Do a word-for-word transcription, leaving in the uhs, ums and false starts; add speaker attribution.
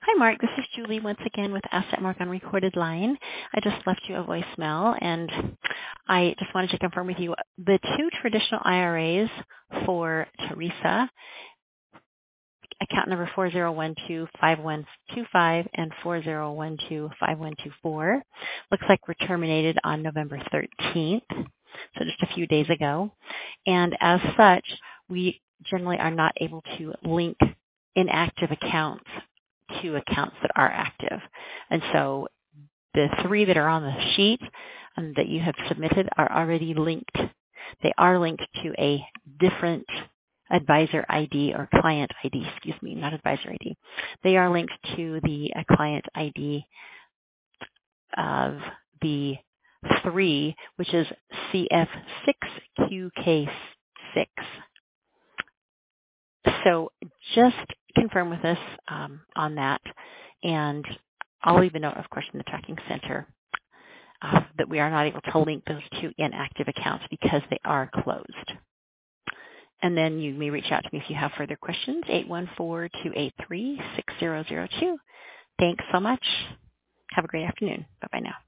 Speaker 1: Hi, Mark. This is Julie once again with Asset Mark on Recorded Line. I just left you a voicemail, and I just wanted to confirm with you the two traditional I R As for Teresa, account number four zero one two five one two five and four zero one two five one two four, looks like were terminated on November thirteenth, so just a few days ago. And as such, we generally are not able to link inactive accounts to accounts that are active. And so the three that are on the sheet um, that you have submitted are already linked. They are linked to a different advisor I D or client I D, excuse me, not advisor I D. They are linked to the uh, client I D of the three, which is C F six Q K six. So just confirm with us um, on that, and I'll leave a note, of course, in the tracking center uh, that we are not able to link those two inactive accounts because they are closed. And then you may reach out to me if you have further questions, eight one four, two eight three, six zero zero two. Thanks so much. Have a great afternoon. Bye-bye now.